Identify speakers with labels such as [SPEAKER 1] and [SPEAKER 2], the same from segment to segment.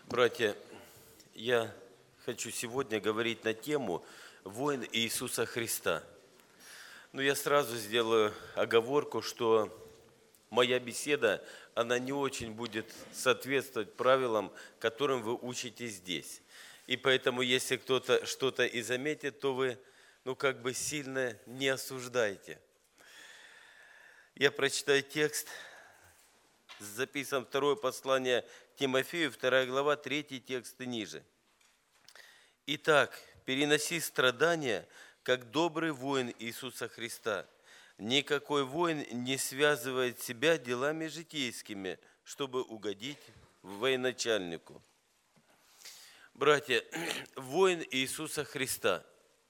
[SPEAKER 1] Братья, я хочу сегодня говорить на тему «Воин Иисуса Христа». Но я сразу сделаю оговорку, что моя беседа, она не очень будет соответствовать правилам, которым вы учитесь здесь. И поэтому, если кто-то что-то и заметит, то вы, сильно не осуждайте. Я прочитаю текст, записан второе послание к Тимофею, 2 глава, 3 текст и ниже. «Итак, переноси страдания, как добрый воин Иисуса Христа. Никакой воин не связывает себя делами житейскими, чтобы угодить военачальнику». Братья, воин Иисуса Христа.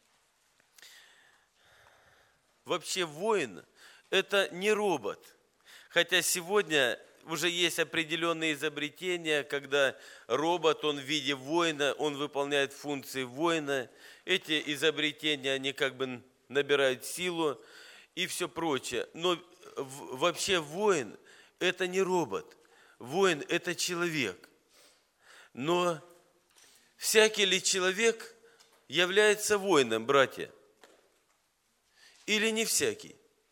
[SPEAKER 1] Вообще воин – это не робот. Хотя сегодня уже есть определенные изобретения, когда робот, он в виде воина, он выполняет функции воина. Эти изобретения, они набирают силу и все прочее. Но вообще воин – это не робот. Воин – это человек. Но всякий ли человек является воином, братья? Или не всякий?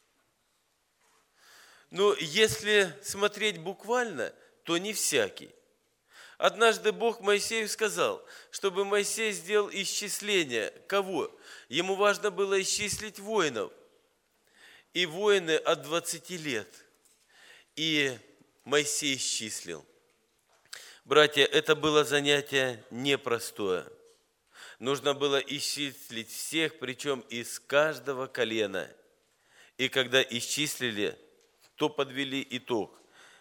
[SPEAKER 1] Но если смотреть буквально, то не всякий. Однажды Бог Моисею сказал, чтобы Моисей сделал исчисление. Кого? Ему важно было исчислить воинов. И воины от 20 лет. И Моисей исчислил. Братья, это было занятие непростое. Нужно было исчислить всех, причем из каждого колена. И когда исчислили, то подвели итог.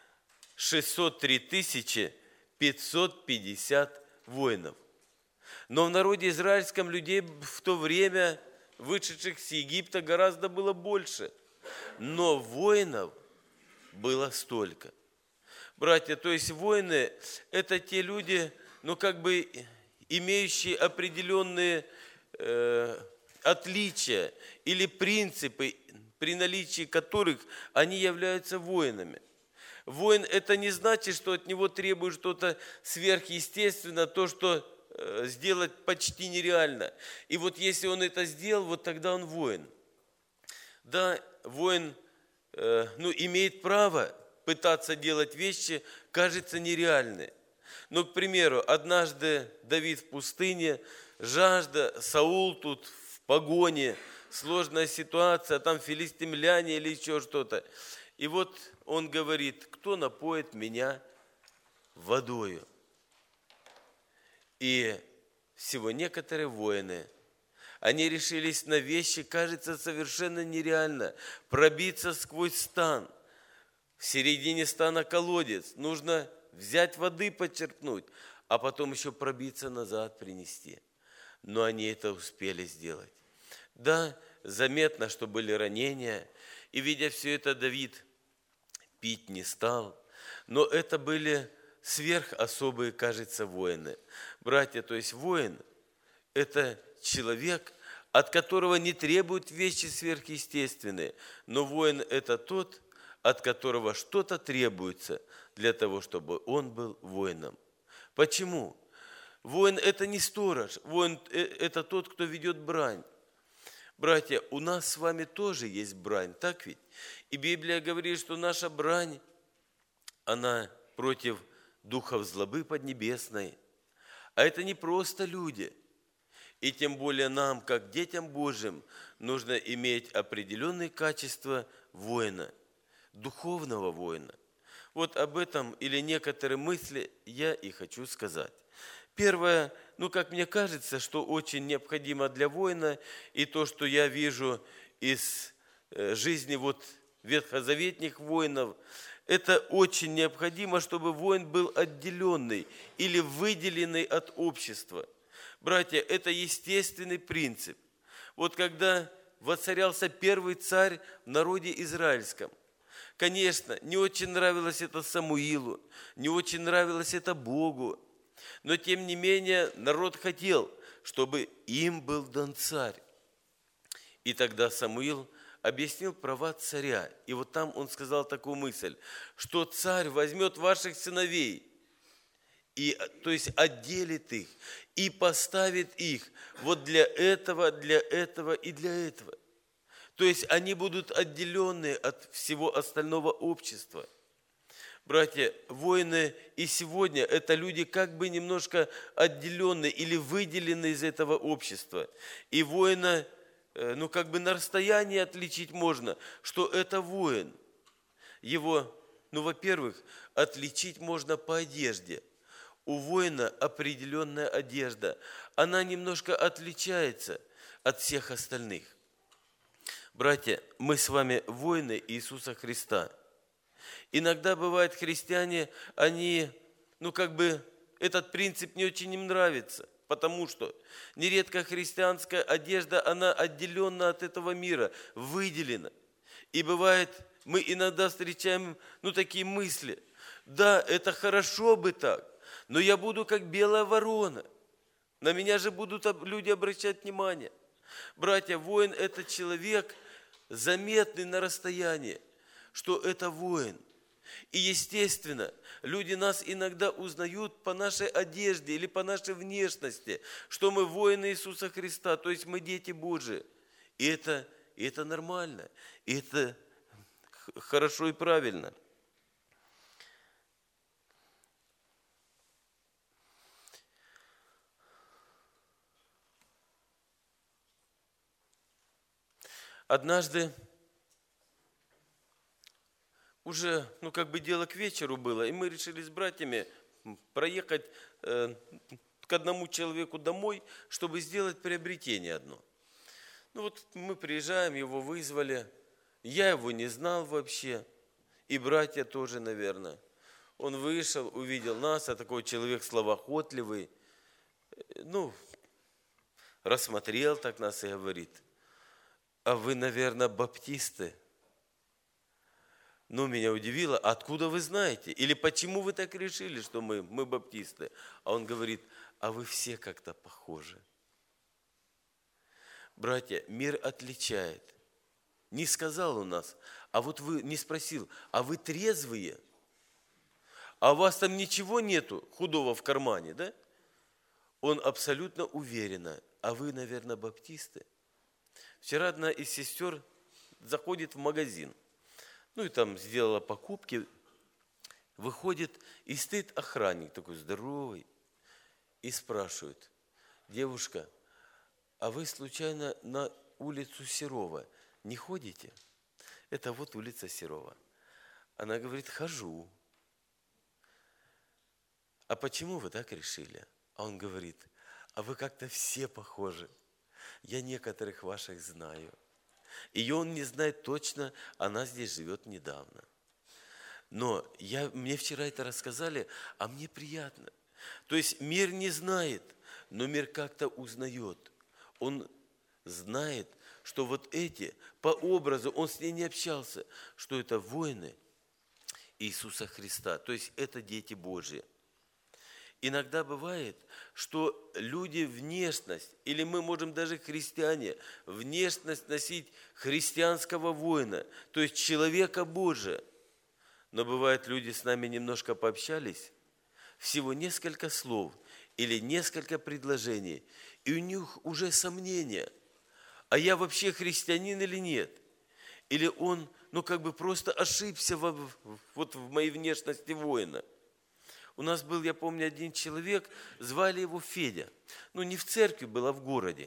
[SPEAKER 1] 603 550 воинов. Но в народе израильском людей в то время, вышедших с Египта, гораздо было больше. Но воинов было столько. Братья, то есть воины – это те люди, имеющие определенные отличия или принципы, при наличии которых они являются воинами. Воин – это не значит, что от него требует что-то сверхъестественное, то, что сделать почти нереально. И вот если он это сделал, вот тогда он воин. Да, воин имеет право пытаться делать вещи, кажется, нереальные. Но, к примеру, однажды Давид в пустыне, жажда, Саул тут в погоне, сложная ситуация, там филистимляне или еще что-то. И вот он говорит: кто напоит меня водою? И всего некоторые воины, они решились на вещи, кажется, совершенно нереально. Пробиться сквозь стан. В середине стана колодец. Нужно взять воды, почерпнуть, а потом еще пробиться назад, принести. Но они это успели сделать. Да, заметно, что были ранения, и, видя все это, Давид пить не стал, но это были сверхособые, кажется, воины. Братья, то есть воин – это человек, от которого не требуют вещи сверхъестественные, но воин – это тот, от которого что-то требуется для того, чтобы он был воином. Почему? Воин – это не сторож, воин – это тот, кто ведет брань. Братья, у нас с вами тоже есть брань, так ведь? И Библия говорит, что наша брань, она против духов злобы поднебесной. А это не просто люди. И тем более нам, как детям Божьим, нужно иметь определенные качества воина, духовного воина. Вот об этом или некоторые мысли я и хочу сказать. Первое, как мне кажется, что очень необходимо для воина, и то, что я вижу из жизни ветхозаветных воинов, это очень необходимо, чтобы воин был отделенный или выделенный от общества. Братья, это естественный принцип. Вот когда воцарялся первый царь в народе израильском, конечно, не очень нравилось это Самуилу, не очень нравилось это Богу, но тем не менее народ хотел, чтобы им был дан царь. И тогда Самуил объяснил права царя. И вот там он сказал такую мысль, что царь возьмет ваших сыновей И, то есть отделит их и поставит их вот для этого и для этого. То есть они будут отделены от всего остального общества. Братья, воины и сегодня это люди как бы немножко отделенные или выделены из этого общества. И воина, как бы на расстоянии отличить можно, что это воин. Его, во-первых, отличить можно по одежде. У воина определенная одежда. Она немножко отличается от всех остальных. Братья, мы с вами воины Иисуса Христа. Иногда бывает христиане, они, этот принцип не очень им нравится, потому что нередко христианская одежда, она отделена от этого мира, выделена. И бывает, мы иногда встречаем, такие мысли. Да, это хорошо бы так, но я буду как белая ворона. На меня же будут люди обращать внимание. Братья, воин – это человек, заметный на расстоянии, что это воин. И естественно, люди нас иногда узнают по нашей одежде или по нашей внешности, что мы воины Иисуса Христа, то есть мы дети Божии. И это нормально, и это хорошо и правильно. Однажды уже, дело к вечеру было, и мы решили с братьями проехать к одному человеку домой, чтобы сделать приобретение одно. Мы приезжаем, его вызвали, я его не знал вообще, и братья тоже, наверное. Он вышел, увидел нас, а такой человек словоохотливый, рассмотрел так нас и говорит: а вы, наверное, баптисты? Меня удивило, откуда вы знаете? Или почему вы так решили, что мы баптисты? А он говорит: а вы все как-то похожи. Братья, мир отличает. Не сказал у нас, а вот вы не спросил, а вы трезвые? А у вас там ничего нету худого в кармане, да? Он абсолютно уверенно, а вы, наверное, баптисты? Вчера одна из сестер заходит в магазин, и там сделала покупки, выходит, и стоит охранник такой здоровый, и спрашивает: девушка, а вы случайно на улицу Серова не ходите? Это вот улица Серова. Она говорит: хожу. А почему вы так решили? А он говорит: а вы как-то все похожи. Я некоторых ваших знаю. Ее он не знает точно, она здесь живет недавно. Но мне вчера это рассказали, а мне приятно. То есть мир не знает, но мир как-то узнает. Он знает, что вот эти, по образу, он с ней не общался, что это воины Иисуса Христа, то есть это дети Божьи. Иногда бывает, что люди внешность, или мы можем даже христиане, внешность носить христианского воина, то есть человека Божия. Но бывает, люди с нами немножко пообщались, всего несколько слов или несколько предложений, и у них уже сомнения, а я вообще христианин или нет? Или он, просто ошибся в моей внешности воина. У нас был, я помню, один человек, звали его Федя. Не в церкви был, а в городе.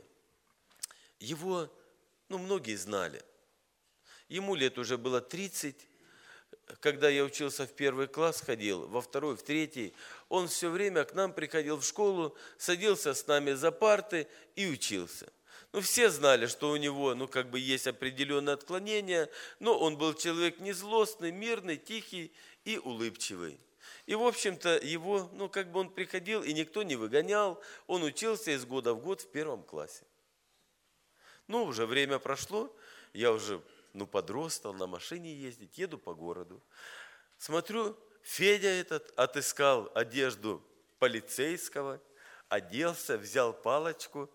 [SPEAKER 1] Его, многие знали. Ему лет уже было 30. Когда я учился в 1 класс, ходил, во 2, в 3, он все время к нам приходил в школу, садился с нами за парты и учился. Все знали, что у него, есть определенные отклонения, но он был человек не злостный, мирный, тихий и улыбчивый. И, в общем-то, его, он приходил, и никто не выгонял. Он учился из года в год в 1 классе. Уже время прошло, я уже, подрос, стал на машине ездить, еду по городу. Смотрю, Федя этот отыскал одежду полицейского, оделся, взял палочку,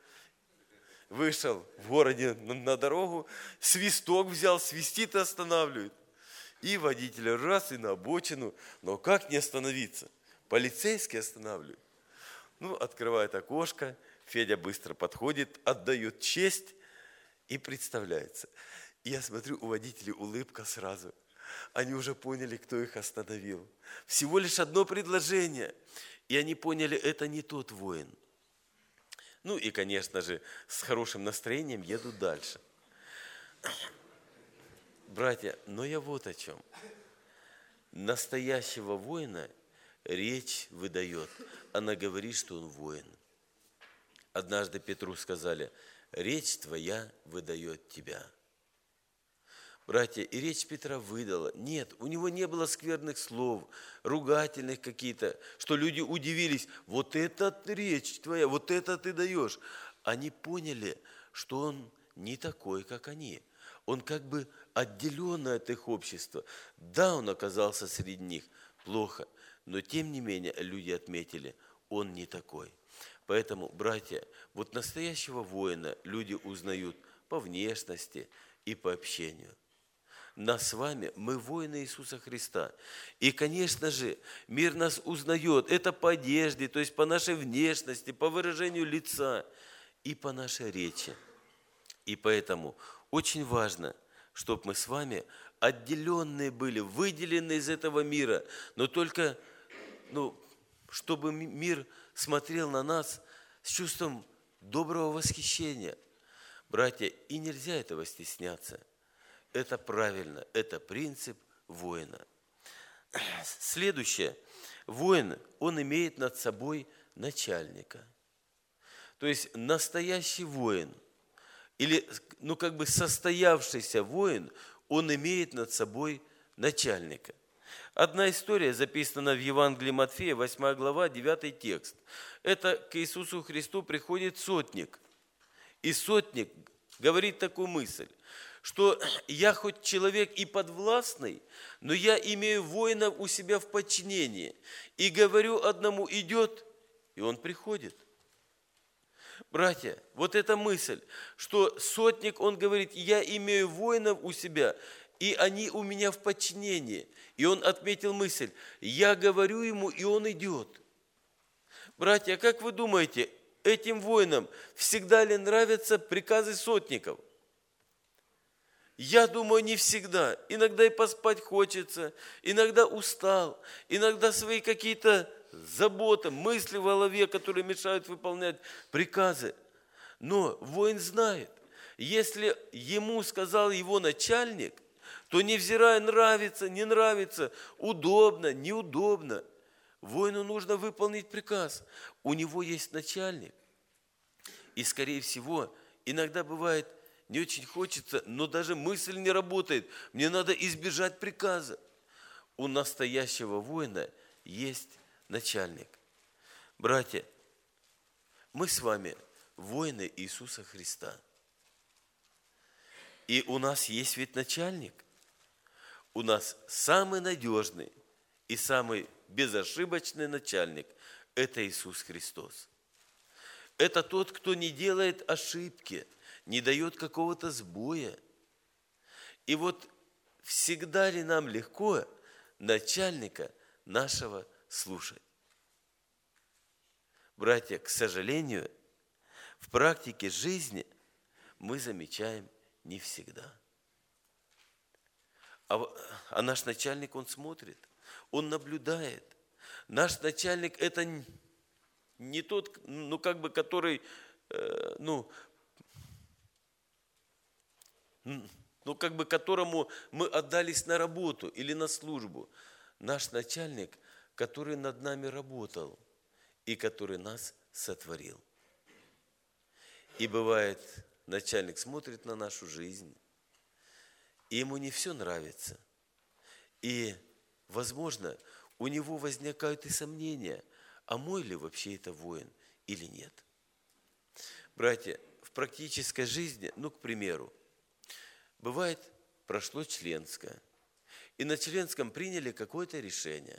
[SPEAKER 1] вышел в городе на дорогу, свисток взял, свистит и останавливает. И водитель раз, и на обочину. Но как не остановиться? полицейский останавливает. Ну, открывает окошко, Федя быстро подходит, отдает честь и представляется. И я смотрю, у водителей улыбка сразу. Они уже поняли, кто их остановил. Всего лишь одно предложение. И они поняли, это не тот воин. Ну и, конечно же, с хорошим настроением едут дальше. Братья, но я вот о чем. Настоящего воина речь выдает. Она говорит, что он воин. Однажды Петру сказали, речь твоя выдает тебя. Братья, и речь Петра выдала. Нет, у него не было скверных слов, ругательных какие-то, что люди удивились, вот это речь твоя, вот это ты даешь. Они поняли, что он не такой, как они. Он как бы отделенный от их общества. Да, он оказался среди них плохо, но тем не менее люди отметили, он не такой. Поэтому, братья, вот настоящего воина люди узнают по внешности и по общению. Нас с вами, мы воины Иисуса Христа. И, конечно же, мир нас узнает. Это по одежде, то есть по нашей внешности, по выражению лица и по нашей речи. И поэтому очень важно, чтобы мы с вами отделенные были, выделены из этого мира, но только, чтобы мир смотрел на нас с чувством доброго восхищения. Братья, и нельзя этого стесняться. Это правильно, это принцип воина. Следующее. Воин, он имеет над собой начальника. То есть настоящий воин, или состоявшийся воин, он имеет над собой начальника. Одна история записана в Евангелии Матфея, 8 глава, 9 текст. Это к Иисусу Христу приходит сотник. И сотник говорит такую мысль, что я хоть человек и подвластный, но я имею воина у себя в подчинении. И говорю одному, идет, и он приходит. Братья, вот эта мысль, что сотник, он говорит, я имею воинов у себя, и они у меня в подчинении. И он отметил мысль, я говорю ему, и он идет. Братья, как вы думаете, этим воинам всегда ли нравятся приказы сотников? Я думаю, не всегда. Иногда и поспать хочется, иногда устал, иногда свои какие-то заботы, мысли в голове, которые мешают выполнять приказы. Но воин знает, если ему сказал его начальник, то невзирая нравится, не нравится, удобно, неудобно, воину нужно выполнить приказ. У него есть начальник. И, скорее всего, иногда бывает, не очень хочется, но даже мысль не работает. Мне надо избежать приказа. У настоящего воина есть начальник. Братья, мы с вами воины Иисуса Христа. И у нас есть ведь начальник. У нас самый надежный и самый безошибочный начальник – это Иисус Христос. Это тот, кто не делает ошибки, не дает какого-то сбоя. И вот всегда ли нам легко начальника нашего слушать? Братья, к сожалению, в практике жизни мы замечаем не всегда. А наш начальник, он смотрит, он наблюдает. Наш начальник – это не тот, который, которому мы отдались на работу или на службу. Наш начальник, который над нами работал и который нас сотворил. И бывает, начальник смотрит на нашу жизнь, и ему не все нравится. И, возможно, у него возникают и сомнения, а мой ли вообще это воин или нет. Братья, в практической жизни, к примеру, бывает, прошло членское, и на членском приняли какое-то решение.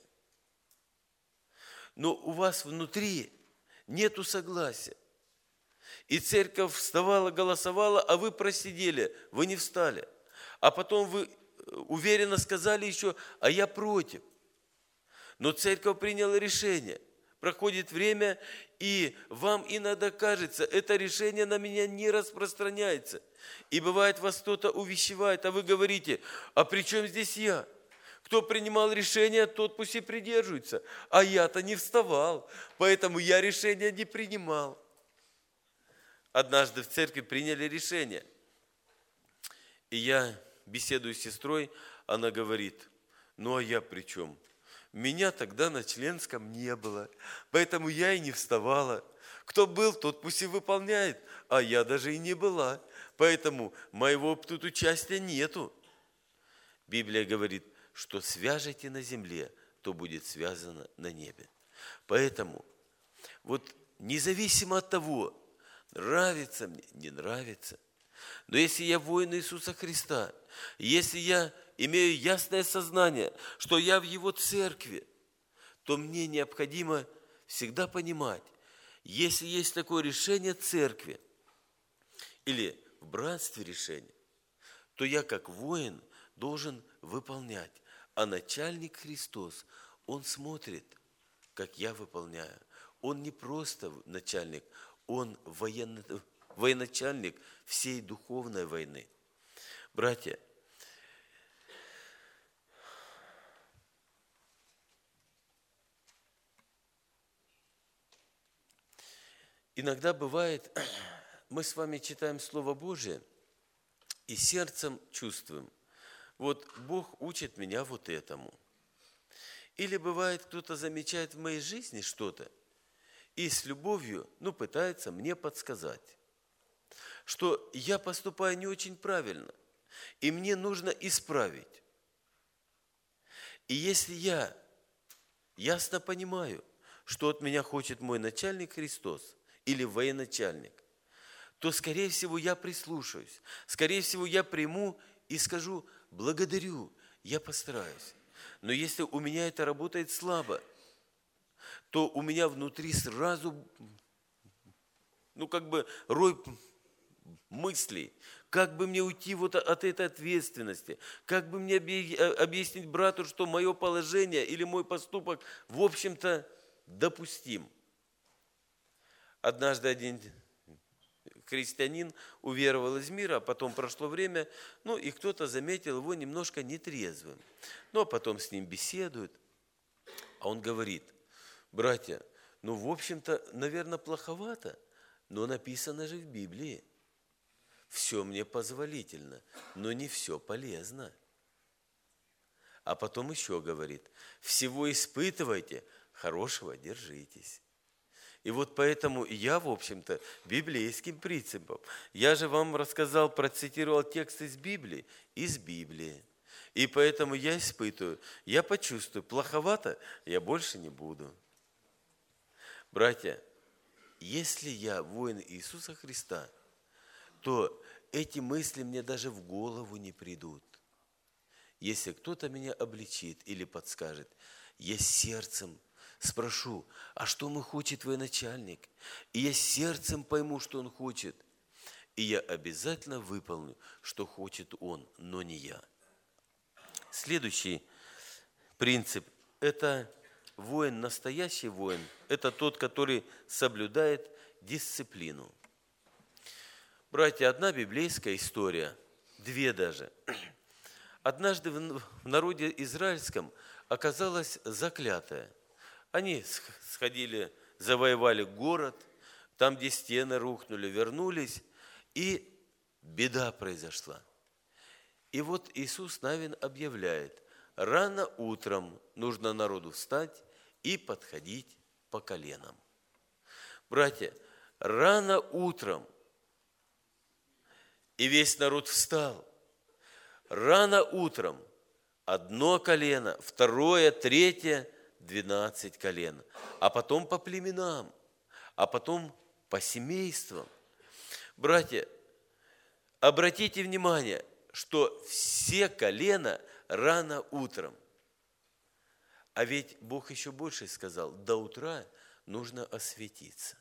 [SPEAKER 1] Но у вас внутри нету согласия. И церковь вставала, голосовала, а вы просидели, вы не встали. А потом вы уверенно сказали еще, а я против. Но церковь приняла решение. Проходит время, и вам иногда кажется, это решение на меня не распространяется. И бывает, вас кто-то увещевает, а вы говорите, а при чем здесь я? Кто принимал решение, тот пусть и придерживается. А я-то не вставал, поэтому я решение не принимал. Однажды в церкви приняли решение. И я беседую с сестрой, она говорит, ну а я при чем? Меня тогда на членском не было, поэтому я и не вставала. Кто был, тот пусть и выполняет, а я даже и не была, поэтому моего тут участия нету. Библия говорит, что свяжете на земле, то будет связано на небе. Поэтому вот независимо от того, нравится мне, не нравится, но если я воин Иисуса Христа, если я имею ясное сознание, что я в Его церкви, то мне необходимо всегда понимать, если есть такое решение церкви или в братстве решение, то я как воин должен выполнять. А начальник Христос, Он смотрит, как я выполняю. Он не просто начальник, Он военачальник всей духовной войны. Братья, иногда бывает, мы с вами читаем Слово Божие и сердцем чувствуем, вот Бог учит меня вот этому. Или бывает, кто-то замечает в моей жизни что-то и с любовью, пытается мне подсказать, что я поступаю не очень правильно, и мне нужно исправить. И если я ясно понимаю, что от меня хочет мой начальник Христос или военачальник, то, скорее всего, я прислушаюсь. Скорее всего, я приму и скажу, благодарю, я постараюсь. Но если у меня это работает слабо, то у меня внутри сразу, рой мыслей, как бы мне уйти вот от этой ответственности, как бы мне объяснить брату, что мое положение или мой поступок, в общем-то, допустим. Однажды один христианин уверовал из мира, а потом прошло время, и кто-то заметил его немножко нетрезвым. А потом с ним беседуют, а он говорит, братья, в общем-то, наверное, плоховато, но написано же в Библии, все мне позволительно, но не все полезно. А потом еще говорит, всего испытывайте, хорошего держитесь. И вот поэтому я, в общем-то, библейским принципом. Я же вам рассказал, процитировал текст из Библии. И поэтому я испытываю, я почувствую, плоховато, я больше не буду. Братья, если я воин Иисуса Христа, то эти мысли мне даже в голову не придут. Если кто-то меня обличит или подскажет, я сердцем спрошу, а что он хочет, твой начальник? И я сердцем пойму, что он хочет. И я обязательно выполню, что хочет он, но не я. Следующий принцип – это воин, настоящий воин. Это тот, который соблюдает дисциплину. Братья, одна библейская история, две даже. Однажды в народе израильском оказалась заклятая. Они сходили, завоевали город, там, где стены рухнули, вернулись, и беда произошла. И вот Иисус Навин объявляет, рано утром нужно народу встать и подходить по коленам. Братья, рано утром, и весь народ встал. Рано утром одно колено, второе, третье, 12 колен, а потом по племенам, а потом по семействам. Братья, обратите внимание, что все колена рано утром. А ведь Бог еще больше сказал, до утра нужно осветиться.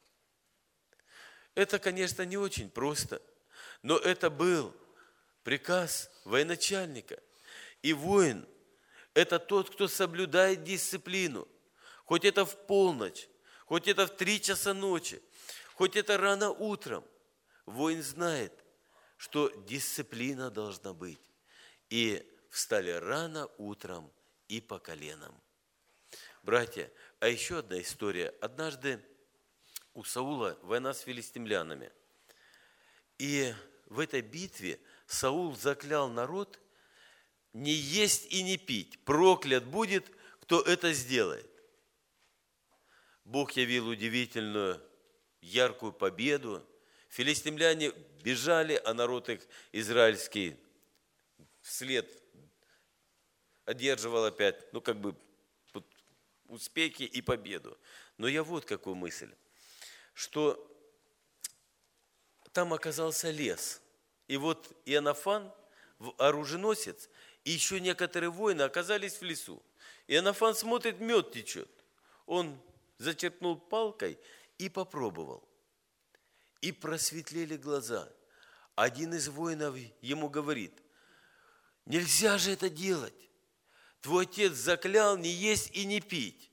[SPEAKER 1] Это, конечно, не очень просто, но это был приказ военачальника. И воин, Это тот, кто соблюдает дисциплину. Хоть это в полночь, хоть это в 3 часа ночи, хоть это рано утром. Воин знает, что дисциплина должна быть. И встали рано утром и по коленам. Братья, а еще одна история. Однажды у Саула война с филистимлянами. И в этой битве Саул заклял народ не есть и не пить. Проклят будет, кто это сделает. Бог явил удивительную, яркую победу. Филистимляне бежали, а народ их израильский вслед одерживал опять, успехи и победу. Но я вот какую мысль, что там оказался лес. И вот Иоаннафан, оруженосец, и еще некоторые воины оказались в лесу. Иоаннафан смотрит, мед течет. Он зачерпнул палкой и попробовал. И просветлели глаза. Один из воинов ему говорит: нельзя же это делать. Твой отец заклял не есть и не пить.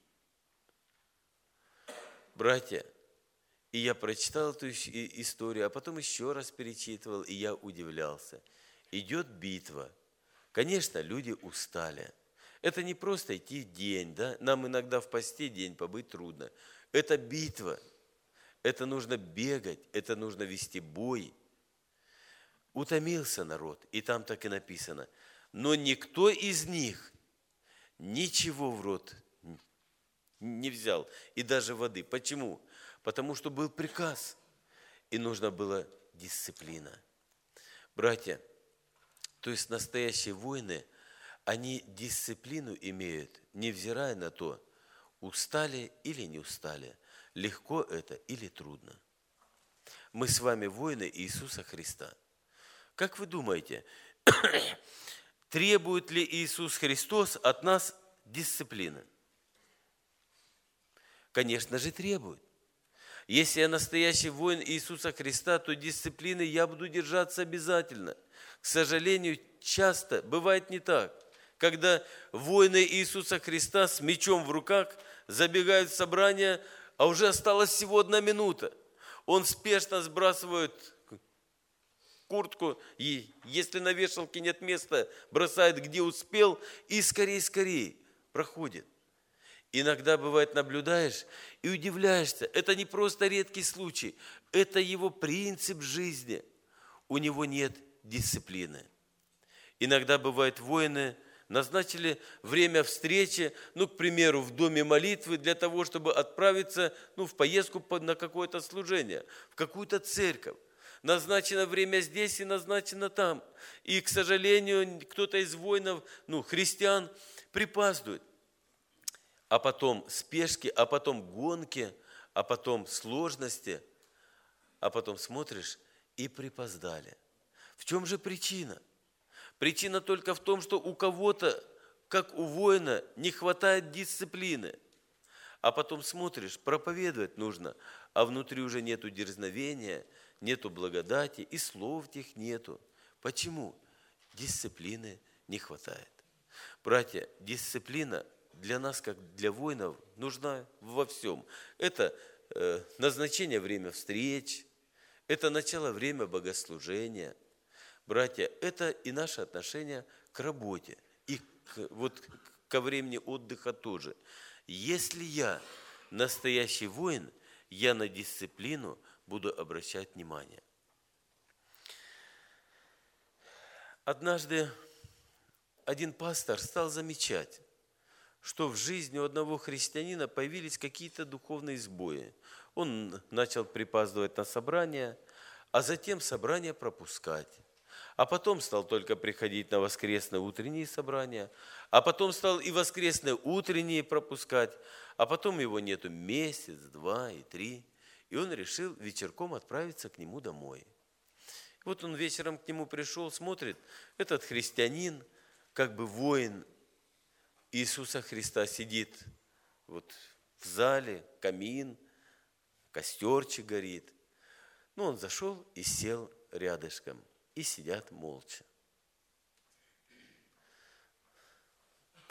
[SPEAKER 1] Братья, и я прочитал эту историю, а потом еще раз перечитывал, и я удивлялся. Идет битва. Конечно, люди устали. Это не просто идти день, да? Нам иногда в посте день побыть трудно. Это битва. Это нужно бегать, это нужно вести бой. Утомился народ, и там так и написано. Но никто из них ничего в рот не взял, и даже воды. Почему? Потому что был приказ, и нужна была дисциплина. Братья, то есть настоящие воины, они дисциплину имеют, невзирая на то, устали или не устали, легко это или трудно. Мы с вами воины Иисуса Христа. Как вы думаете, требует ли Иисус Христос от нас дисциплины? Конечно же, требует. Если я настоящий воин Иисуса Христа, то дисциплины я буду держаться обязательно. К сожалению, часто бывает не так, когда воины Иисуса Христа с мечом в руках забегают в собрание, а уже осталась всего 1 минута. Он спешно сбрасывает куртку, и если на вешалке нет места, бросает где успел, и скорее проходит. Иногда бывает, наблюдаешь и удивляешься. Это не просто редкий случай, это его принцип жизни. У него нет дисциплины. Иногда бывает, воины назначили время встречи, к примеру, в доме молитвы для того, чтобы отправиться в поездку на какое-то служение, в какую-то церковь. Назначено время здесь и назначено там. И, к сожалению, кто-то из воинов, христиан, припаздывает. А потом спешки, а потом гонки, а потом сложности, а потом смотришь и припоздали. В чем же причина? Причина только в том, что у кого-то, как у воина, не хватает дисциплины. А потом смотришь, проповедовать нужно, а внутри уже нету дерзновения, нету благодати, и слов тех нету. Почему? Дисциплины не хватает. Братья, дисциплина для нас, как для воинов, нужна во всем. Это назначение время встреч, это начало время богослужения. Братья, это и наше отношение к работе, и ко времени отдыха тоже. Если я настоящий воин, я на дисциплину буду обращать внимание. Однажды один пастор стал замечать, что в жизни у одного христианина появились какие-то духовные сбои. Он начал припаздывать на собрания, а затем собрания пропускать. А потом стал только приходить на воскресные утренние собрания, а потом стал и воскресные утренние пропускать, а потом его нету месяц, 2 и 3. И он решил вечерком отправиться к нему домой. Вот он вечером к нему пришел, смотрит, этот христианин, как бы воин Иисуса Христа, сидит в зале, камин, костерчик горит. Он зашел и сел рядышком, и сидят молча.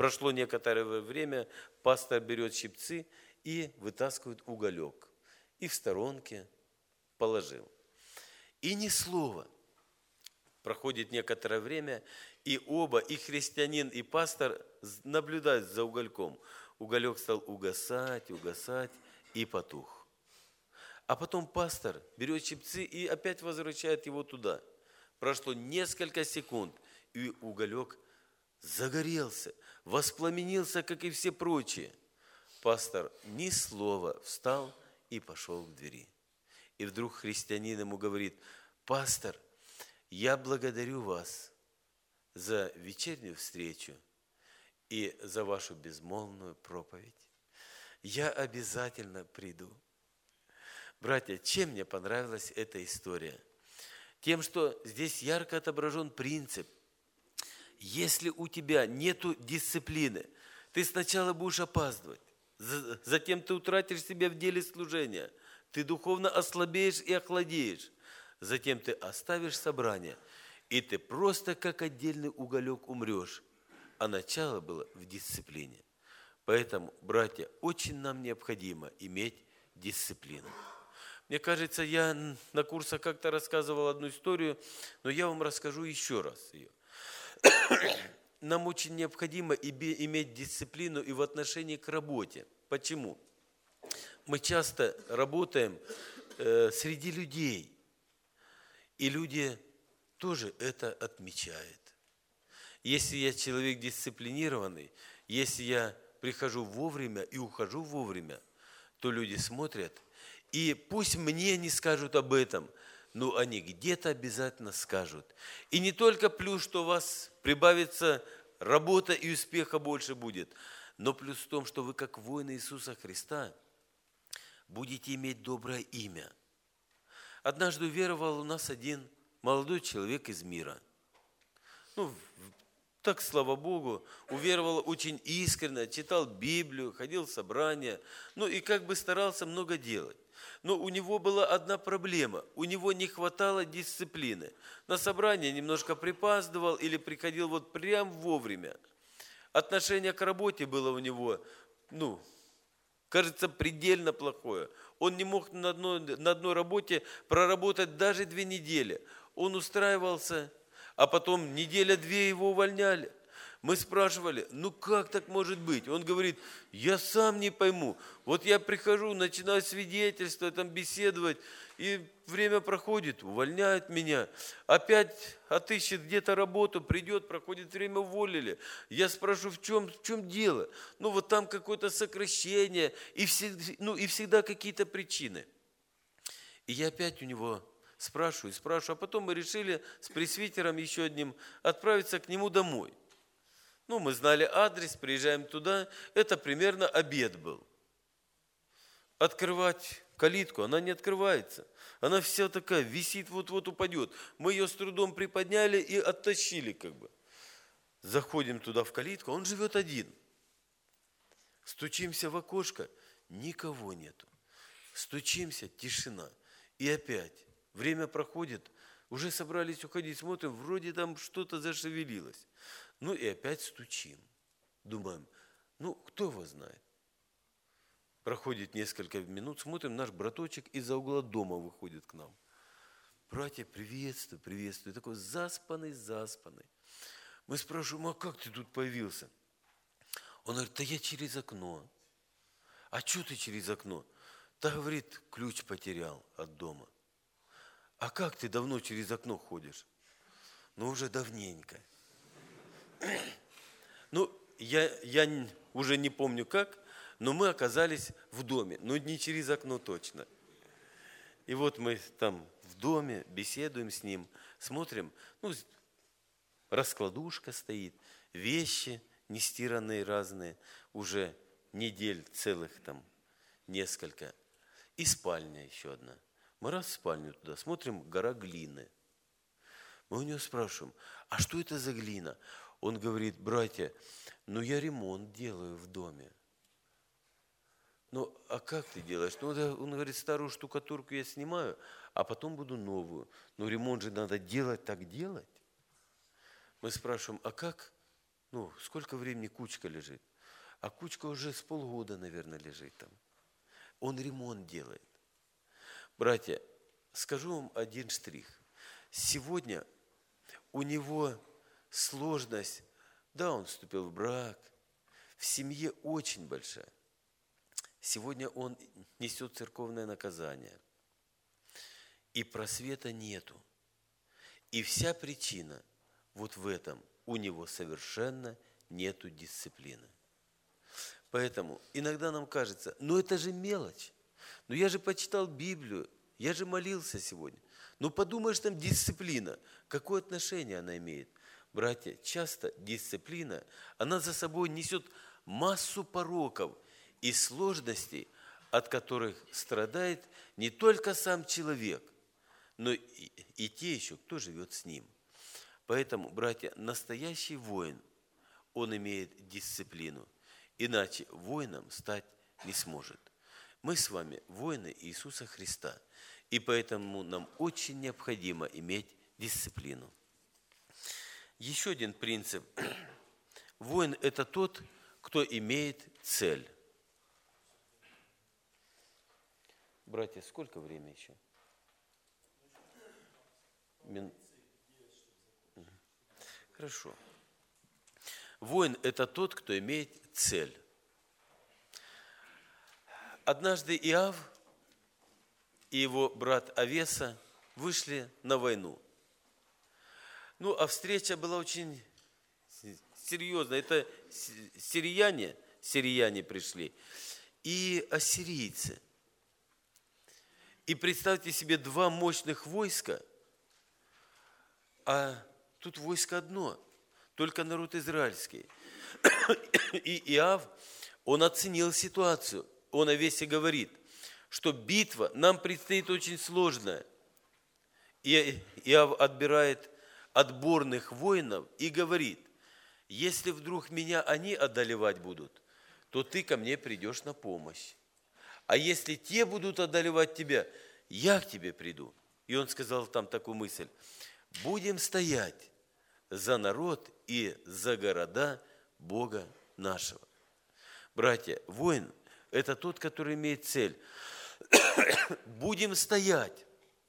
[SPEAKER 1] Прошло некоторое время, пастор берет щипцы и вытаскивает уголек. И в сторонке положил. И ни слова. Проходит некоторое время, и оба, и христианин, и пастор наблюдают за угольком. Уголек стал угасать, и потух. А потом пастор берет щипцы и опять возвращает его туда. Прошло несколько секунд, и уголек загорелся, воспламенился, как и все прочие. Пастор ни слова встал и пошел к двери. И вдруг христианин ему говорит: пастор, я благодарю вас за вечернюю встречу и за вашу безмолвную проповедь. Я обязательно приду. Братья, чем мне понравилась эта история? Тем, что здесь ярко отображен принцип. Если у тебя нету дисциплины, ты сначала будешь опаздывать, затем ты утратишь себя в деле служения, ты духовно ослабеешь и охладеешь, затем ты оставишь собрание, и ты просто как отдельный уголек умрешь. А начало было в дисциплине. Поэтому, братья, очень нам необходимо иметь дисциплину. Мне кажется, я на курсах как-то рассказывал одну историю, но я вам расскажу еще раз ее. Нам очень необходимо иметь дисциплину и в отношении к работе. Почему? Мы часто работаем среди людей, и люди тоже это отмечают. Если я человек дисциплинированный, если я прихожу вовремя и ухожу вовремя, то люди смотрят, и пусть мне не скажут об этом, но они где-то обязательно скажут. И не только плюс, что у вас прибавится работа и успеха больше будет, но плюс в том, что вы, как воины Иисуса Христа, будете иметь доброе имя. Однажды уверовал у нас один молодой человек из мира. Так, слава Богу, уверовал очень искренне, читал Библию, ходил в собрания, и как бы старался много делать. Но у него была одна проблема, у него не хватало дисциплины. На собрание немножко припаздывал или приходил вот прям вовремя. Отношение к работе было у него, кажется, предельно плохое. Он не мог на одной работе проработать даже 2 недели. Он устраивался, а потом неделя-две его увольняли. Мы спрашивали, как так может быть? Он говорит: я сам не пойму. Вот я прихожу, начинаю свидетельствовать, беседовать, и время проходит, увольняют меня. Опять отыщет где-то работу, придет, проходит время, уволили. Я спрашиваю, в чем дело? Вот там какое-то сокращение, и всегда какие-то причины. И я опять у него спрашиваю, а потом мы решили с пресвитером еще одним отправиться к нему домой. Мы знали адрес, приезжаем туда, это примерно обед был. Открывать калитку, она не открывается. Она вся такая, висит, вот-вот упадет. Мы ее с трудом приподняли и оттащили как бы. Заходим туда в калитку, он живет один. Стучимся в окошко, никого нету. Стучимся, тишина. И опять, время проходит, уже собрались уходить, смотрим, вроде там что-то зашевелилось. И опять стучим. Думаем, кто его знает. Проходит несколько минут, смотрим, наш браточек из-за угла дома выходит к нам. Братья, приветствую, приветствую. Такой заспанный. Мы спрашиваем, а как ты тут появился? Он говорит, да я через окно. А что ты через окно? Да, говорит, ключ потерял от дома. А как ты давно через окно ходишь? Уже давненько. Я уже не помню как, но мы оказались в доме. Не через окно точно. И вот мы там в доме беседуем с ним, смотрим, раскладушка стоит, вещи нестиранные разные, уже недель целых там несколько. И спальня еще одна. Мы раз в спальню туда смотрим, гора глины. Мы у него спрашиваем, а что это за глина? Он говорит, братья, я ремонт делаю в доме. А как ты делаешь? Он говорит, старую штукатурку я снимаю, а потом буду новую. Ремонт же надо делать так делать. Мы спрашиваем, а как Ну, сколько времени кучка лежит? А кучка уже с полгода, наверное, лежит там. Он ремонт делает. Братья, скажу вам один штрих. Сегодня у него сложность, да, он вступил в брак, в семье очень большая. Сегодня он несет церковное наказание. И просвета нету. И вся причина вот в этом. У него совершенно нету дисциплины. Поэтому иногда нам кажется, ну это же мелочь. Ну я же почитал Библию, я же молился сегодня. Ну подумаешь, там дисциплина. Какое отношение она имеет? Братья, часто дисциплина, она за собой несет массу пороков и сложностей, от которых страдает не только сам человек, но и те еще, кто живет с ним. Поэтому, братья, настоящий воин, он имеет дисциплину, иначе воином стать не сможет. Мы с вами воины Иисуса Христа, и поэтому нам очень необходимо иметь дисциплину. Еще один принцип. Воин – это тот, кто имеет цель. Братья, сколько времени еще? Хорошо. Воин – это тот, кто имеет цель. Однажды Иав и его брат Авеса вышли на войну. Ну, а встреча была очень серьезная. Это сирияне пришли, и ассирийцы. И представьте себе два мощных войска, а тут войско одно, только народ израильский. И Иав, он оценил ситуацию. Он Авесе говорит, что битва нам предстоит очень сложная. И Иав отбирает отборных воинов и говорит, если вдруг меня они одолевать будут, то ты ко мне придешь на помощь. А если те будут одолевать тебя, я к тебе приду. И он сказал там такую мысль, будем стоять за народ и за города Бога нашего. Братья, воин – это тот, который имеет цель. Будем стоять.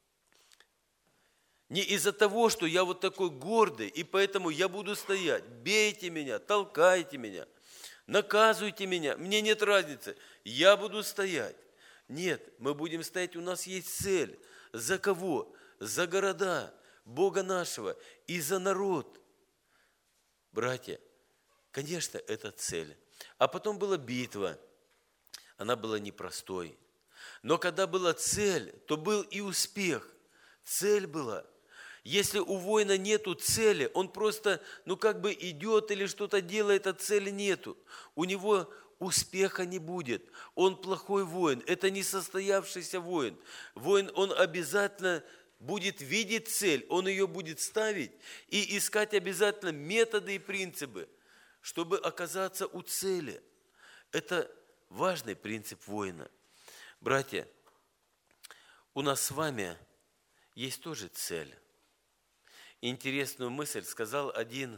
[SPEAKER 1] Не из-за того, что я вот такой гордый, и поэтому я буду стоять. Бейте меня, толкайте меня, наказывайте меня. Мне нет разницы. Я буду стоять. Нет, мы будем стоять, у нас есть цель. За кого? За города Бога нашего и за народ. Братья, конечно, это цель. А потом была битва. Она была непростой. Но когда была цель, то был и успех. Цель была. Если у воина нету цели, он просто, идет или что-то делает, а цели нету. У него успеха не будет. Он плохой воин. Это не состоявшийся воин. Воин, он обязательно будет видеть цель, он ее будет ставить и искать обязательно методы и принципы, чтобы оказаться у цели. Это важный принцип воина. Братья, у нас с вами есть тоже цель. Интересную мысль сказал один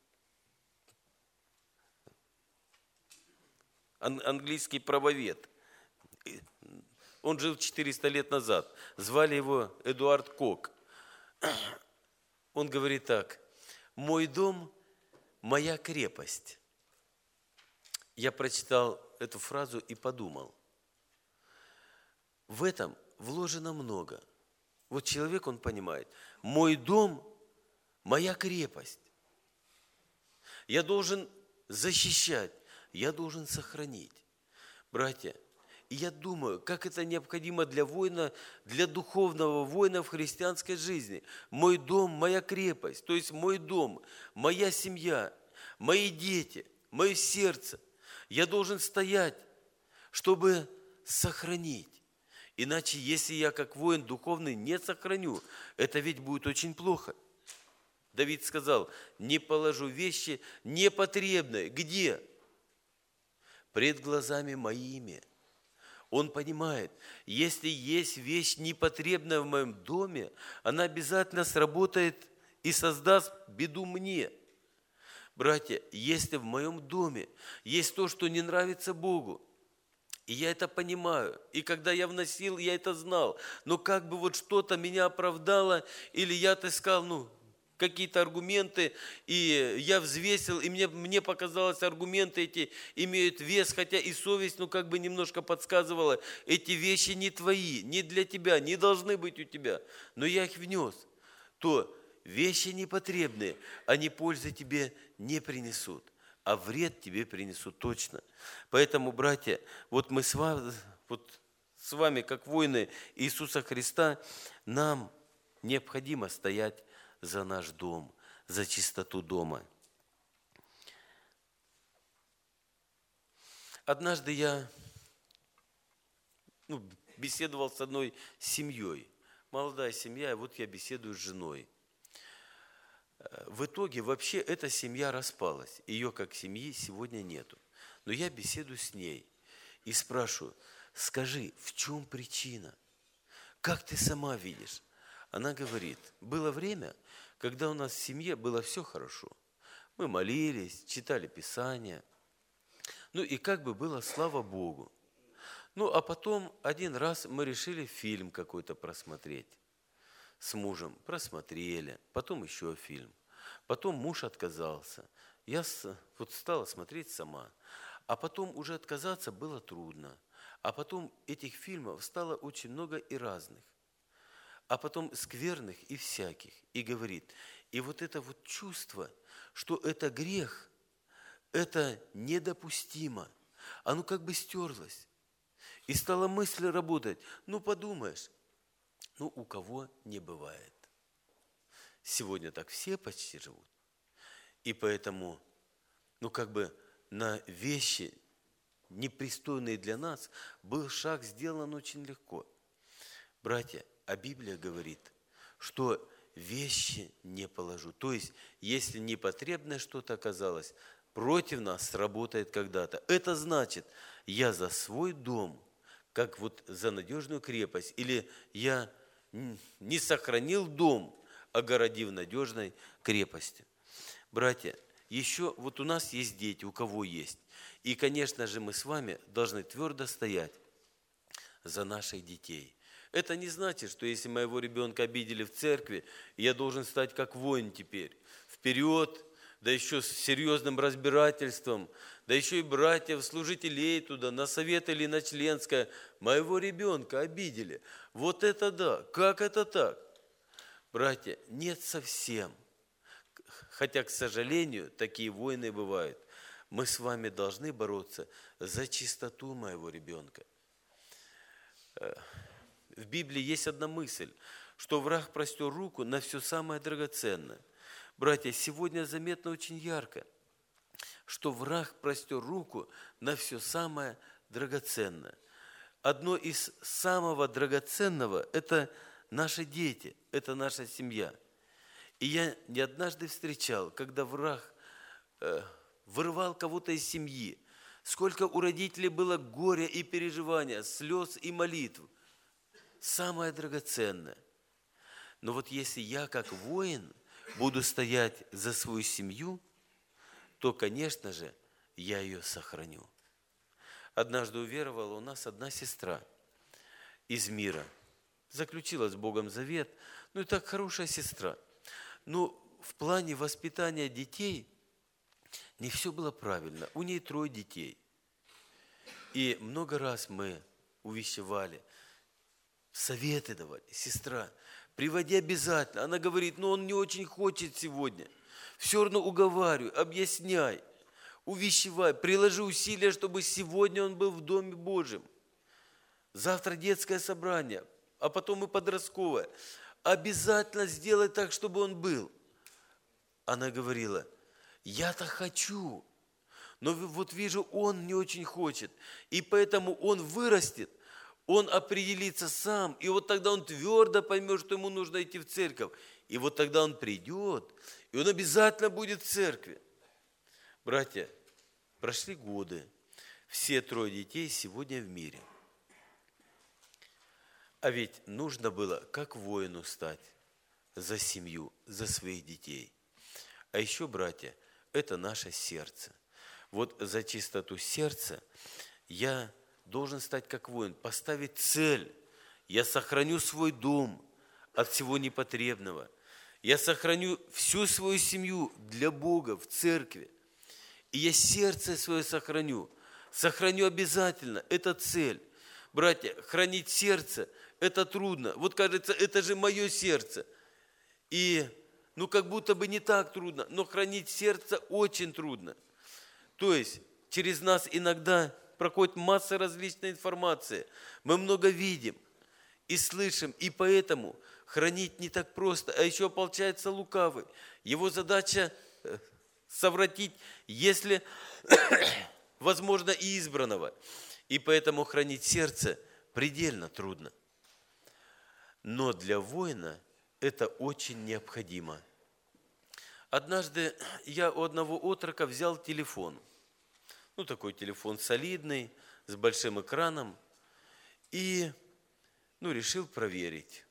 [SPEAKER 1] английский правовед. Он жил 400 лет назад. Звали его Эдуард Кок. Он говорит так. «Мой дом – моя крепость». Я прочитал эту фразу и подумал. В этом вложено много. Вот человек, он понимает. Мой дом – моя крепость. Я должен защищать, я должен сохранить. Братья, и я думаю, как это необходимо для воина, для духовного воина в христианской жизни. Мой дом – моя крепость, то есть мой дом, моя семья, мои дети, мое сердце. Я должен стоять, чтобы сохранить. Иначе, если я как воин духовный не сохраню, это ведь будет очень плохо. Давид сказал, не положу вещи непотребные. Где? Пред глазами моими. Он понимает, если есть вещь непотребная в моем доме, она обязательно сработает и создаст беду мне. Братья, если в моем доме есть то, что не нравится Богу, и я это понимаю, и когда я вносил, я это знал, но как бы вот что-то меня оправдало, или я отыскал, какие-то аргументы, и я взвесил, и мне показалось, аргументы эти имеют вес, хотя и совесть, как бы немножко подсказывала, эти вещи не твои, не для тебя, не должны быть у тебя, но я их внес, то вещи непотребные, они пользы тебе не принесут, а вред тебе принесут точно. Поэтому, братья, вот мы с вами, как воины Иисуса Христа, нам необходимо стоять за наш дом, за чистоту дома. Однажды я беседовал с одной семьей, молодая семья, и вот я беседую с женой. В итоге вообще эта семья распалась, ее как семьи сегодня нету. Но я беседую с ней и спрашиваю: скажи, в чем причина? Как ты сама видишь? Она говорит: было время, когда у нас в семье было все хорошо. Мы молились, читали Писание. И как бы было, слава Богу. А потом один раз мы решили фильм какой-то просмотреть. С мужем просмотрели, потом еще фильм. Потом муж отказался. Я стала смотреть сама. А потом уже отказаться было трудно. А потом этих фильмов стало очень много и разных. А потом скверных и всяких. И говорит, и вот это вот чувство, что это грех, это недопустимо. Оно как бы стерлось. И стала мысль работать. Подумаешь, у кого не бывает. Сегодня так все почти живут. И поэтому, на вещи, непристойные для нас, был шаг сделан очень легко. Братья, а Библия говорит, что вещи не положу. То есть, если непотребное что-то оказалось, против нас сработает когда-то. Это значит, я за свой дом, как вот за надежную крепость, или я не сохранил дом, огородив надежной крепостью. Братья, еще вот у нас есть дети, у кого есть. И, конечно же, мы с вами должны твердо стоять за наших детей. Это не значит, что если моего ребенка обидели в церкви, я должен стать как воин теперь. Вперед, да еще с серьезным разбирательством, да еще и братьев, служителей туда, на совет или на членское. Моего ребенка обидели. Вот это да, как это так? Братья, нет совсем. Хотя, к сожалению, такие войны бывают. Мы с вами должны бороться за чистоту моего ребенка. В Библии есть одна мысль, что враг простер руку на все самое драгоценное. Братья, сегодня заметно очень ярко, что враг простер руку на все самое драгоценное. Одно из самого драгоценного – это наши дети, это наша семья. И я не однажды встречал, когда враг вырвал кого-то из семьи. Сколько у родителей было горя и переживания, слез и молитв. Самое драгоценное. Но вот если я, как воин, буду стоять за свою семью, то, конечно же, я ее сохраню. Однажды уверовала у нас одна сестра из мира. Заключила с Богом завет. И так хорошая сестра. Но в плане воспитания детей не все было правильно. У нее 3 детей. И много раз мы увещевали, советы давали. Сестра, приводи обязательно. Она говорит, он не очень хочет сегодня. Все равно уговаривай, объясняй, увещевай, приложи усилия, чтобы сегодня он был в Доме Божьем. Завтра детское собрание, а потом и подростковое. Обязательно сделай так, чтобы он был. Она говорила, я-то хочу, но вот вижу, он не очень хочет. И поэтому он вырастет, он определится сам. И вот тогда он твердо поймет, что ему нужно идти в церковь. И вот тогда он придет, и он обязательно будет в церкви. Братья, прошли годы. Все 3 детей сегодня в мире. А ведь нужно было, как воину, стать за семью, за своих детей. А еще, братья, это наше сердце. Вот за чистоту сердца я должен стать как воин, поставить цель. Я сохраню свой дом от всего непотребного. Я сохраню всю свою семью для Бога в церкви. И я сердце свое сохраню. Сохраню обязательно. Это цель. Братья, хранить сердце – это трудно. Вот кажется, это же мое сердце. И как будто бы не так трудно, но хранить сердце очень трудно. То есть через нас иногда проходит масса различной информации. Мы много видим и слышим, и поэтому хранить не так просто. А еще ополчается лукавый. Его задача совратить, если возможно, и избранного. И поэтому хранить сердце предельно трудно. Но для воина это очень необходимо. Однажды я у одного отрока взял телефон. Такой телефон солидный, с большим экраном. И, решил проверить.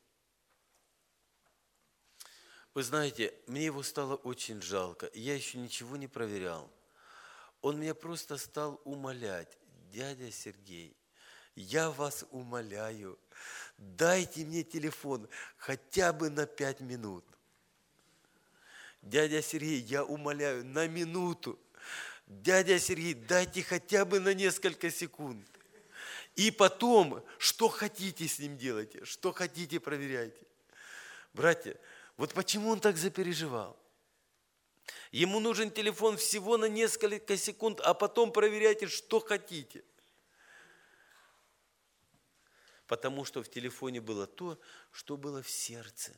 [SPEAKER 1] Вы знаете, мне его стало очень жалко. Я еще ничего не проверял. Он меня просто стал умолять. Дядя Сергей, я вас умоляю, дайте мне телефон хотя бы на 5 минут. Дядя Сергей, я умоляю, на минуту. Дядя Сергей, дайте хотя бы на несколько секунд. И потом, что хотите с ним делайте, что хотите проверяйте. Братья, вот почему он так запереживал? Ему нужен телефон всего на несколько секунд, а потом проверяйте, что хотите. Потому что в телефоне было то, что было в сердце.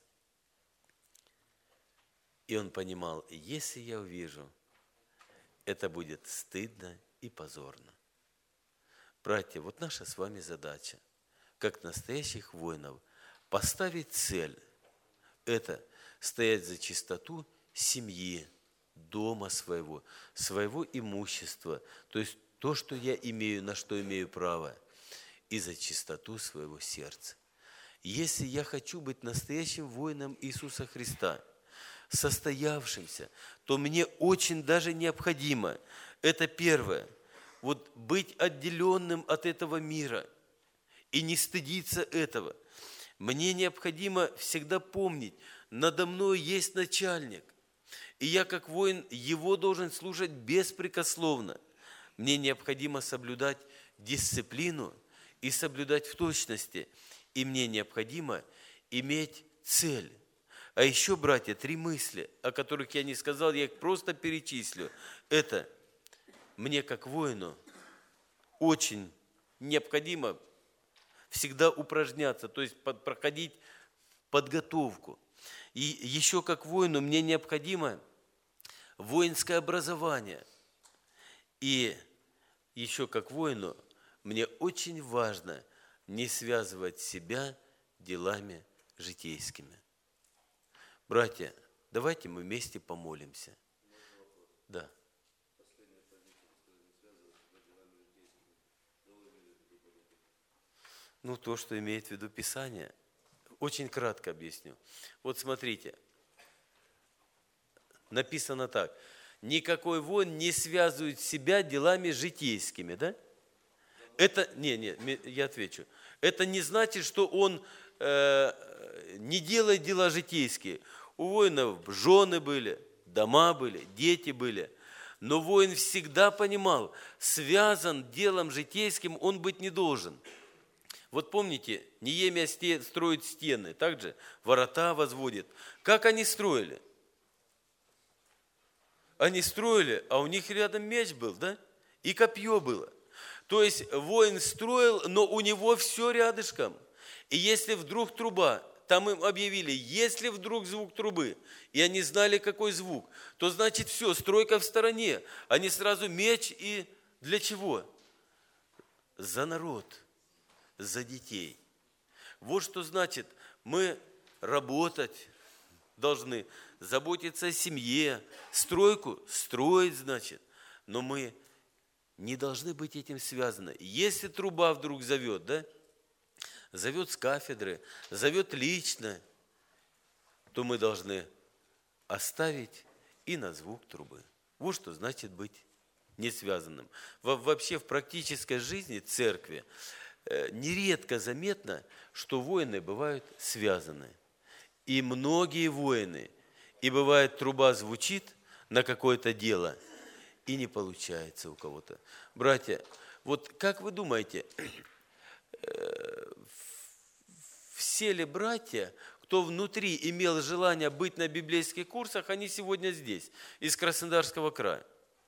[SPEAKER 1] И он понимал, если я увижу, это будет стыдно и позорно. Братья, вот наша с вами задача, как настоящих воинов, поставить цель. Это стоять за чистоту семьи, дома своего имущества, то есть то, что я имею, на что имею право, и за чистоту своего сердца. Если я хочу быть настоящим воином Иисуса Христа, состоявшимся, то мне очень даже необходимо, это первое, быть отделенным от этого мира и не стыдиться этого. Мне необходимо всегда помнить, надо мной есть начальник, и я как воин его должен слушать беспрекословно. Мне необходимо соблюдать дисциплину и соблюдать в точности, и мне необходимо иметь цель. А еще, братья, 3 мысли, о которых я не сказал, я их просто перечислю. Это мне, как воину, очень необходимо всегда упражняться, то есть проходить подготовку. И еще как воину мне необходимо воинское образование. И еще как воину мне очень важно не связывать себя делами житейскими. Братья, давайте мы вместе помолимся. Да. То, что имеет в виду Писание. Очень кратко объясню. Вот смотрите. Написано так. Никакой воин не связывает себя делами житейскими, да? Это, я отвечу. Это не значит, что он не делает дела житейские. У воинов жены были, дома были, дети были. Но воин всегда понимал, связан делом житейским он быть не должен. Вот помните, Неемия строит стены, также ворота возводит. Как они строили? Они строили, а у них рядом меч был, да? И копье было. То есть воин строил, но у него все рядышком. И если вдруг труба, там им объявили, если вдруг звук трубы, и они знали, какой звук, то значит все, стройка в стороне. Они сразу меч и для чего? За народ, за детей. Вот что значит, мы работать должны, заботиться о семье, стройку строить, значит, но мы не должны быть этим связаны. Если труба вдруг зовет, да, зовет с кафедры, зовет лично, то мы должны оставить и на звук трубы. Вот что значит быть не связанным. Вообще в практической жизни церкви нередко заметно, что воины бывают связаны. И многие воины, и бывает труба звучит на какое-то дело, и не получается у кого-то. Братья, вот как вы думаете, все ли братья, кто внутри имел желание быть на библейских курсах, они сегодня здесь, из Краснодарского края?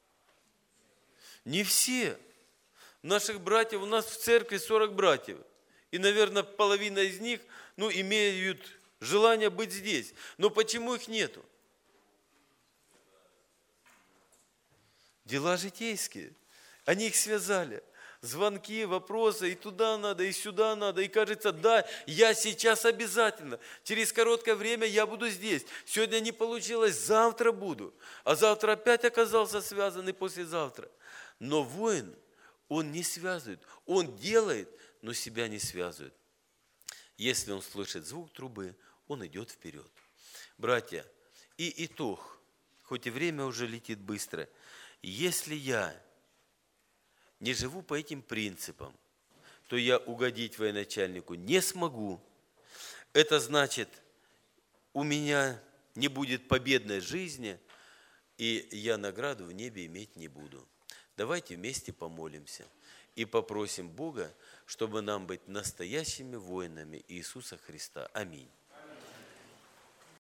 [SPEAKER 1] Не все. Наших братьев, у нас в церкви 40 братьев. И, наверное, половина из них, имеют желание быть здесь. Но почему их нету? Дела житейские. Они их связали. Звонки, вопросы, и туда надо, и сюда надо. И кажется, да, я сейчас обязательно. Через короткое время я буду здесь. Сегодня не получилось, завтра буду. А завтра опять оказался связан, и послезавтра. Но воин, он не связывает. Он делает, но себя не связывает. Если он слышит звук трубы, он идет вперед. Братья, и итог, хоть и время уже летит быстро, если я не живу по этим принципам, то я угодить военачальнику не смогу. Это значит, у меня не будет победной жизни, и я награду в небе иметь не буду. Давайте вместе помолимся и попросим Бога, чтобы нам быть настоящими воинами Иисуса Христа. Аминь.